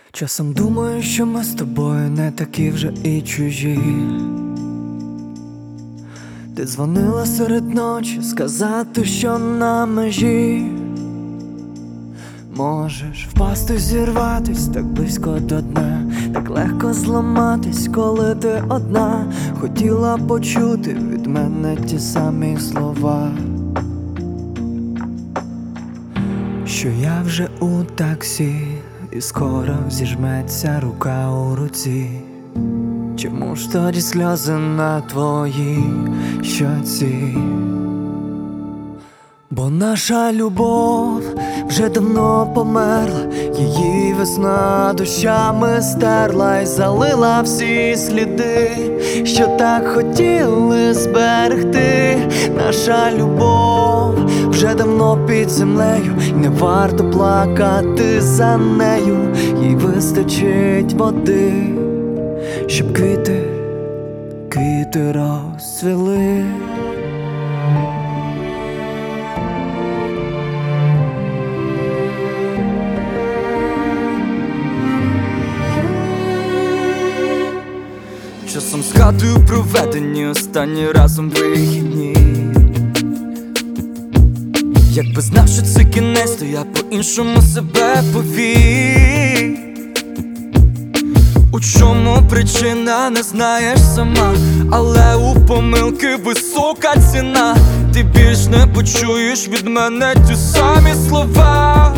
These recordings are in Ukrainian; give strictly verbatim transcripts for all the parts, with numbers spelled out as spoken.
Часом думаю, що ми з тобою не такі вже і чужі. Ти дзвонила серед ночі сказати, що на межі. Можеш впасти, зірватись так близько до дна, так легко зламатись, коли ти одна. Хотіла почути від мене ті самі слова, що я вже у таксі, і скоро зіжметься рука у руці. Чому ж тоді сльози на твоїй щоці? Бо наша любов вже давно померла, її весна дощами стерла й залила всі сліди, що так хотіли зберегти. Наша любов вже давно під землею, й не варто плакати за нею, їй вистачить води, щоб квіти, квіти розцвіли. Часом згадую проведені останні разом вихідні. Якби знав, що це кінець, то я по-іншому себе повів. У чому причина, не знаєш сама, але у помилки висока ціна. Ти більш не почуєш від мене ті самі слова.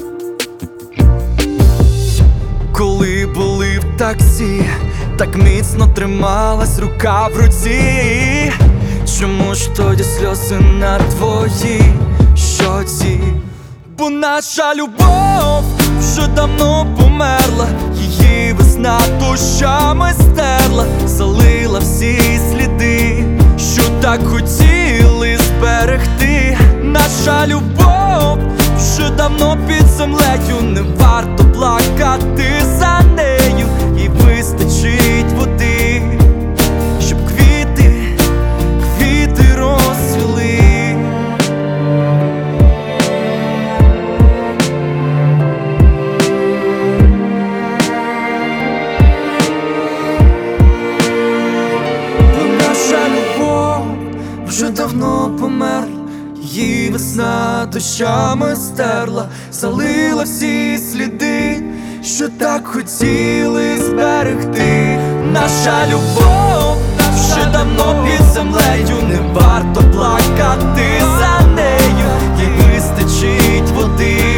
Коли були в таксі, так міцно трималась рука в руці. Чому ж тоді сльози на твоїй щоці? Бо наша любов вже давно померла, її весна дощами стерла, залила всі сліди, що так хотіли зберегти. Наша любов вже давно під землею, не варто плакати за нею, їй вистачить води, щоб квіти, квіти розцвіли. Бо наша любов вже давно померла, її весна дощами стерла, залила всі сліди, що так хотіли зберегти. Наша любов вже давно під землею, не варто плакати за нею, їй вистачить води,